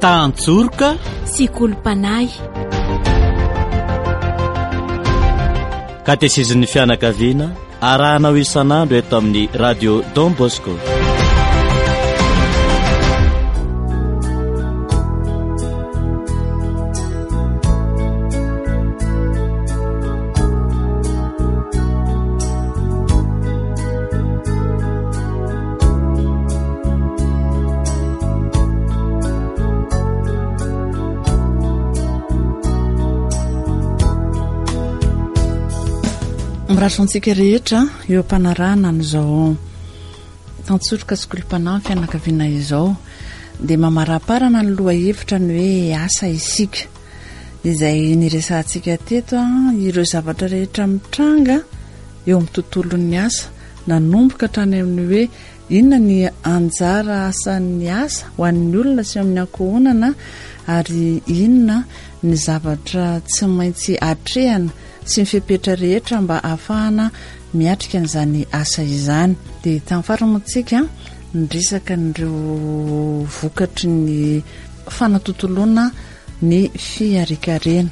Tantsorika sy kolompanay. Katezizin'ny fianakaviana arahanao isan'andro eto amin'ny radio Don Bosco. Mirasantsika rehetra eo ampanarahana n'izao tantsorika sy kolompanay fianakaviana izao dia mamaraparana ny loha hevitra ny hoe asa isika izay niresantsika teto ireo zavatra rehetra mitranga eo amin'ny tontolon'ny asa nanomboka hatrany amin'ny hoe inona ny anjara asan'ny asa ho an'ny olona sy amin'ny ankohonana ary inona ny zavatra tsy maintsy atrehana sy mifepetra rehetra mba ahafahana miatrika an'izany asa izany. Dia tamin'ny faramontsika niresaka n'ireo vokatry ny fanatotoloana ny fiarikarena.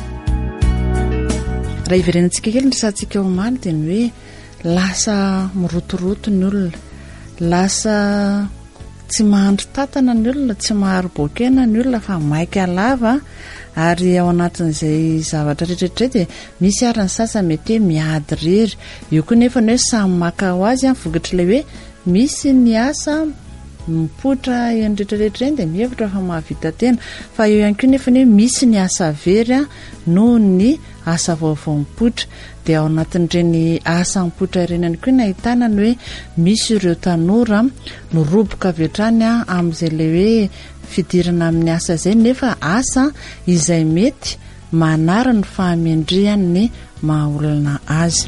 Raha iverenantsika kely nyresantsika omaly dia ny hoe lasa mirotoroto ny olona, lasa tsy mahandro tatana ny olona, tsy maharo bokena ny olona fa maika lava. Ary ao anatin'izay zavatra rehetrarehetra dia misy ary ny sasa mety hoe miady rery. Io koa nefa ny hoe samy maka ho azy vokatr'ilay hoe misy ny asa mipoitra eny rehetrarehetra eny dia mihevitra fa mahavita tena. Fa eo ihany koa nefa ny hoe misy ny asa very noho ny asa vaovao mipoitra. Dia ao anatin'ireny asa mipoitra ireny ihany koa ny ahitana ny hoe misy ireo tanora no roboka avy hatrany amin'izay ilay hoe fidirana amin'ny asa izay nefa asa izay mety manara ny fahamendrehan'ny mahaolona azy.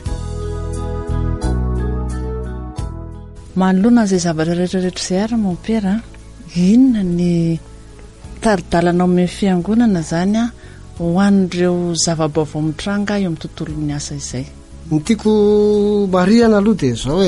Manoloana izay zavatra rehetrarehetra izay ary mampera inona ny taridalanao amin'ny fiangonana izany ho an'ireo zava-baovao mitranga eo amin'ny tontolon'ny asa izay. Ny tiako marihana aloha dia izao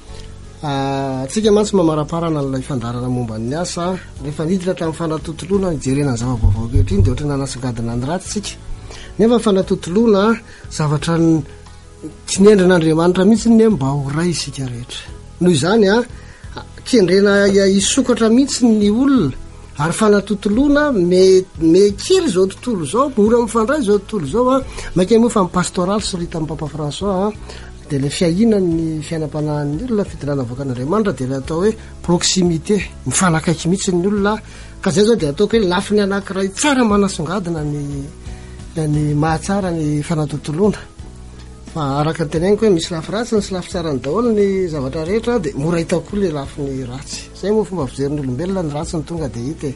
tsika mantsy mamaraparana n'ilay fandarana momba ny asa rehefa niditra tamin'ny fanatotoloana ijerena ny zava-baovao kehitriny dia ohatra nanasingadina ny ratsika nefa ny fanatotoloana zavatra tsy niendrin'Andriamanitra mihitsy ny mba ho ray isika rehetra. Noho izany kendrena isokatra mihitsy ny olona ary fanatotoloana mekely izao tontolo izao mora mifandray izao tontolo izao maika moa fa pastoraly sy rita amin'ny Papa François dia ilay fiahiana ny fiainam-panahin'ny olona fidirana voakan'Andriamanitra dia ilay atao hoe proximité mifanakaiky mihitsy ny olona ka izay zao dia ataoko hoe lafiny anankiray tsara manasongadina ny mahatsara ny fanatotoloana. Fa araka ny tenegniko hoe misy lafy ratsy sy lafy tsara ny daholo ny zavatra rehetra dia mora hitako koa ilay lafiny ratsy. Izay moa fomba fijerin'ny olombelona ny ratsy ny tonga dia hita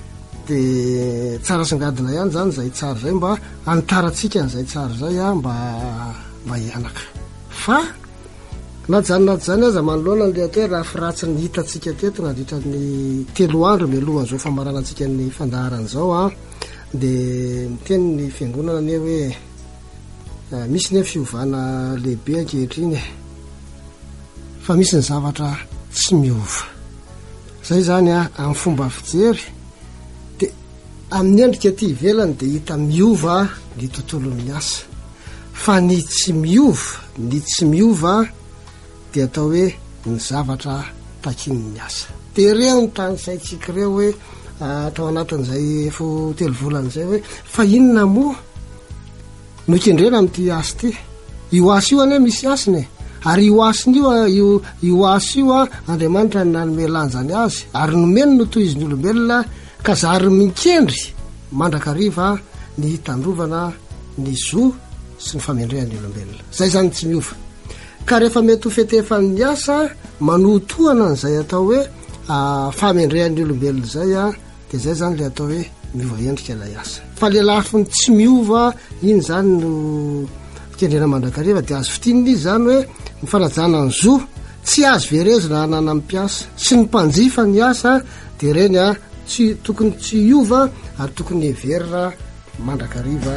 dia tsara songadina ihany zany izay tsara izay mba antarantsika n'izay tsara izay mba hianaka. Fa najanona zany aza manoloana ny atao hoe lafy ratsy ny hitantsika teto nandritra ny 3 andro mialohan'izao famaranantsika ny fandaharan'izao dia miteny ny fiangonana ny hoe misy ny fiovana lehibe ankehitriny fa misy ny zavatra tsy miova. Zay zany amin'ny fomba fijery dia amin'ny endrika aty ivelany dia hita miova ny tontolon'ny asa fa ny tsy miova dia atao hoe ny zavatra takin'ny asa. Dia ireo ny tany saintsika ireo hoe atao anatin'izay 3 volana izay hoe fa inona moa no kendrena amin'ity asa ity. Io asa io anie misy asiny ary io asiny io asa io Andriamanitra ny nanome lanjany azy ary nomeny no tohiziny olombelona ka zary mikendry mandrakariva ny hitandrovana ny zo sy ny famendrehan'ny olombelona. Zay zany tsy miova. Ka rehefa mety ho fetefany asa manotohana n'izay atao hoe famendrehan'ny olombelona zay dia zay zany le atao hoe miova endrika ilay asa. Fa le lafiny tsy miova iny zany no kendrena mandrakariva dia azo fitininy izy zany hoe mifanajana ny zo tsy azo verezina hanana mpiasa sy ny mpanjifa ny asa dia ireny tokony tsy iova ary tokony everina mandrakariva.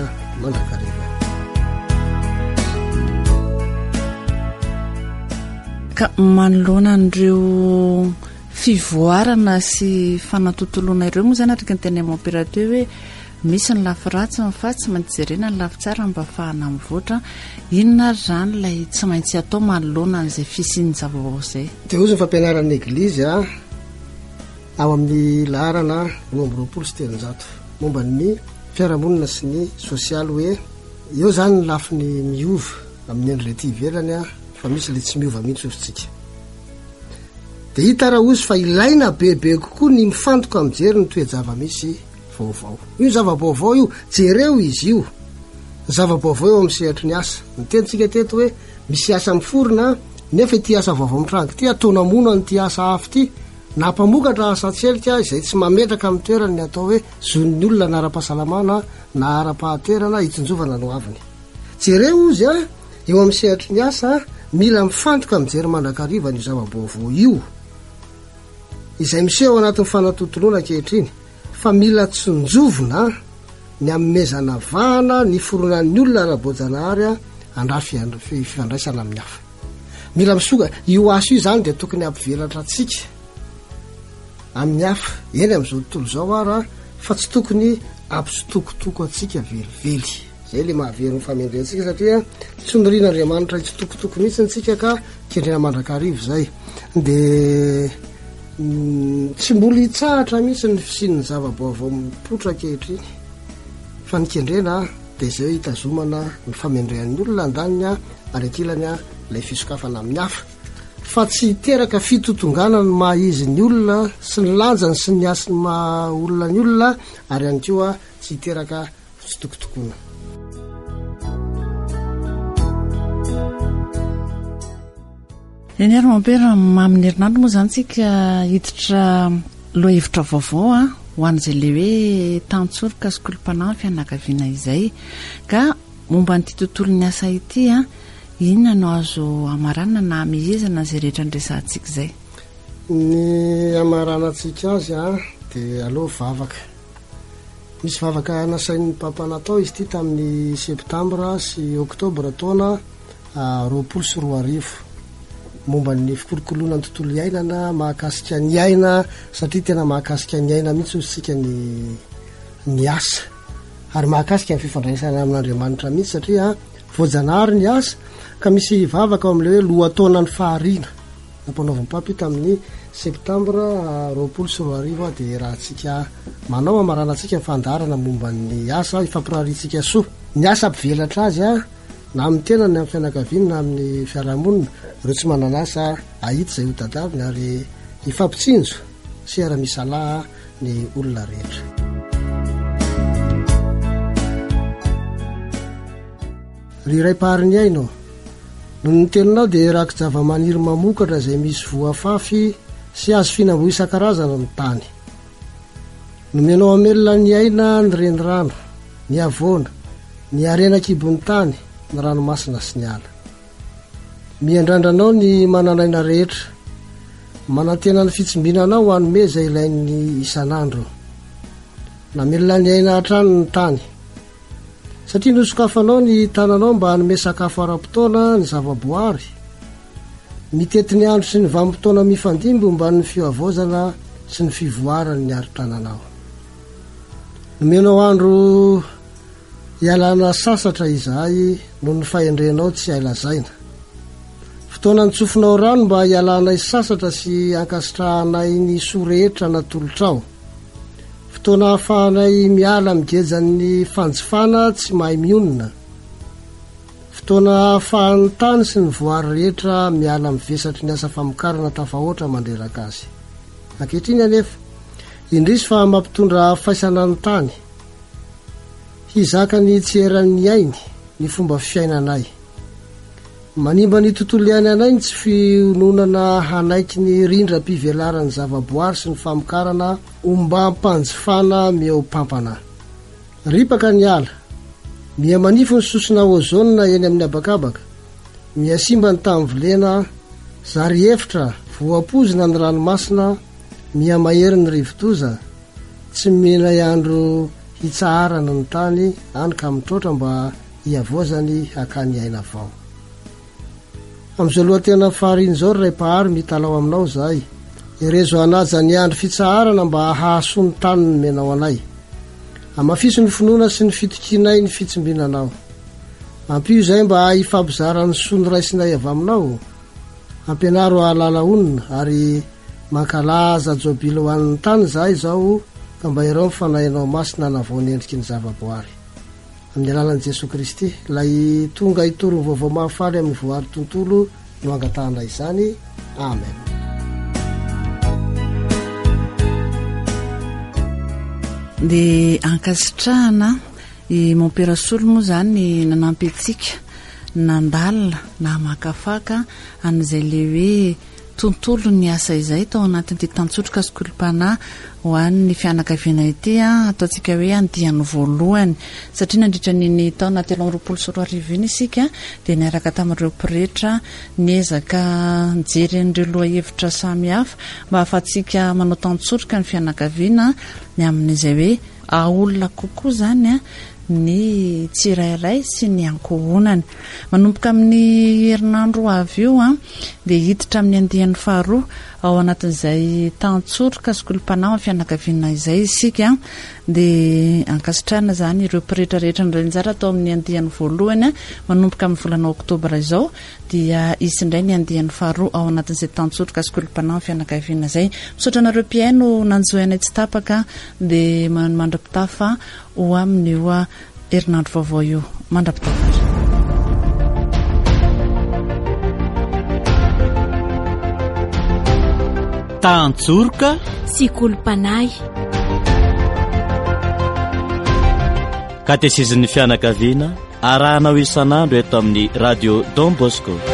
Ka manoloana an'ireo fivoarana sy fanatontoloana ireo moa zany atrika ny teny amin'ny opérateur hoe misy ny lafi ratsy fa tsy maintsy jerena ny lafi tsara mba fahana mivoatra inona ary zany lay tsy maintsy atao manoloana n'izay fisiany zavaovao izay dia ozy ny fampianaran'ny eglizy a ao amin'ny laharana 20 momba ny fiarahamonina sy ny sosialy hoe eo zany ny lafi ny miova amin'ny endryle ty ivelany a fa misy le tsy miova mihitsy ovytsika dia hita raha ozy fa ilaina bebe kokoa ny mifantoka mijery ny toejava misy vaovao io zavabaovao io jereo izy io zavabaovao eo amin'ny sehatry ny asa ny tentsika teto hoe misy asa miforona nefa ity asa vaovao mitrango ity ataona mona ny ty asa hafy ity nampamokatra asa tselika izay tsy mametraka amin'ny toerany ny atao hoe zon'ny olona na ara-pahasalamana na ara-pahatoerana hitonjovana no aviny jereo izy a eo amin'ny sehatry ny asa mila mifantoka mijery mandrakariva ny zavabaovao io izay miseho anatin'ny fanatontoloana kehitriny fa mila tsonjovona ny am'mezana vahana ny foronan'ny olona raha-boajanahary a andrafy fifandraisana amin'ny hafa mila misoka io aso io zany dia tokony ampivelatra atsika amin'ny hafa eny amin'izao tontolo zao ara fa tsy tokony ampisitokotoko atsika velively zay le mahavery ny famendrentsika satria tsy norian'andriamanitra itsitokotoko mihitsy ntsika ka kendrena mandrakarivo zay dia tsy mbola hitsahatra mihitsy ny fisin'ny zavabaovao mipotra kehitriny fa nikendrena dia izay hoe hitazomana ny famendrehan'ny olona andaniny a ary akilany a ilay fisokafana amin'ny hafa fa tsy hiteraka fitotongana ny maha-izy ny olona sy ny lanjany sy ny asiny maha-olona ny olona ary ihany koa tsy hiteraka fitsitokotokoana eny ary mampera mamin'ny herinandro moa zany tsika hiditra loha hevitra vaovao a ho an'izay le hoe tantsoroka skolom-panahy fianakaviana izay ka momba nyity tontolo ny asa ity a inona no azo amarana na mihezana zay rehetra nyresantsika izay ny amaranantsika azy a dia aloha vavaka misy vavaka nasain'ny mpapanatao izy ity tamin'ny septambra sy oktobra taona 24 momba ny fikolokoloana ny tontolo iainana mahakasika ny aina satria tena mahakasika ny aina mihitsy ositsika ny asa ary mahakasika ny fifandraisana amin'andriamanitra mihitsy satria voajanahary ny asa ka misy vavaka ao amin'ilay hoe lohataona ny fahariana nampanaoviny papy tamin'ny septambra 24 dia raha tsika manao amaranantsika mifandarana momba ny asa ifampiraritsika soa ny asa ampivelatra azy a na amin'ny tenany amin'ny fianakaviana na amin'ny fiarahamonina ireo tsy mananasa ahita izay ho tadaviny ary ifampitsinjo sy ara-misalaha ny olona rehetra ry ray-pahariny ainao no ny teninao dia raka zava-maniry mamokatra izay misy voafafy sy azo fihinam-bo isan-karazana ny tany nomenao amelona ny aina ny renirano ny avoana ny arenan-kibony tany ny ranomasina sy ny ala miandrandranao ny mananaina rehetra manantena ny fitsombinanao ho anome izay ilain'ny isan'andro namelona ny aina hatrano ny tany satria nosokafanao ny tananao mba hanome sakafo ara-potoana ny zavaboary mitety ny andro sy ny vanim-potoana mifandimby mba ny fioavaozana sy ny fivoarany ny ari-tananao nomenao andro ialana sasatra izahay no ny fahendrenao tsy ailazaina fotoana ny tsofinao rano mba hialanay sasatra sy ankasitrahanay ny soa rehetra natolotrao fotoana hahafahanay miala migejan'ny fanjifana tsy mahay mionona fotoana hahafahan'ny tany sy ny voary rehetra miala mivesatry ny asa famokarana tafahoatra mandreraka azy ankehitriny anefa indrisy fa mampitondra faisana ny tany hizaka ny tsy eran'ny ainy ny fomba fiainanay manimba ny tontolo iainanay ny tsy finonana hanaiky ny rindra-pivelarany zavaboary sy ny famokarana omba mpanjifana mieopampana ripaka ny ala mia manifo ny sosona ozona eny amin'ny abakabaka miasimba ny tamyvolena zary efitra voapozina ny ranomasina mia mahery ny rivotoza tsy mena andro hitsaharana ny tany anyka mitroatra mba hiavozany hakany aina avao amin'izao loha tena fahariny zao ray-pahary mitalao aminao zahay irezo anaja ny andro fitsaharana mba hahaso ny tany ny menao anay amafiso ny finoana sy ny fitokinay ny fitsombinanao ampio zay mba hifampizarany sony raisinay avy aminao ampianaro ahalala onina ary mankalaza jobily ho an'ny tany zay zao ka mba ireo mifanainao masina navao ny endriky ny zavaboary amin'ny alalan'i Jesosy Kristy lay tonga hitorony vaovao mahafaly amin'ny voary tontolo no angatahana izany. Amen. Dia ankasitrahana i Montpérasolo moa zany nanampy antsika nandalina na makafaka an'izay le hoe tontolo ny asa izay tao anatin'ity tantsotroka skolopana ho an'ny fianakaviana ity ataontsika hoe andiany voalohany satria nandritra ny taona 2024 iny isika dia niaraka tamin'ireo mpirehetra niezaka nijery an'ireo lohahevitra samihafa mba ahafahantsika manao tantsotroka ny fianakaviana ny amin'izay hoe aolona kokoa zany ny tsirairay sy ny ankohonany manomboka amin'ny herinandro avy io dia hiditra amin'ny andiany faharoa ao anatin'izay tantsotroka skolopana fianakaviana izay isika dia ankasitrahana zany ireo mpirehetrarehetra ny renjara atao amin'ny andiany voalohany manomboka amin'ny volana oktobra izao dia izy indray ny andiany faharoa ao anatin'izay tantsotroka skolopana fianakaviana izay misaotra anareo mpiaino nanjoanay tsy tapaka dia mandrapitafa ho amin'io herinandro vaovao io mandrapitafatra. Tantsorika sy kolompanay katesizin'ny fianakaviana arahanao isan'andro eto amin'ny radio Don Bosco.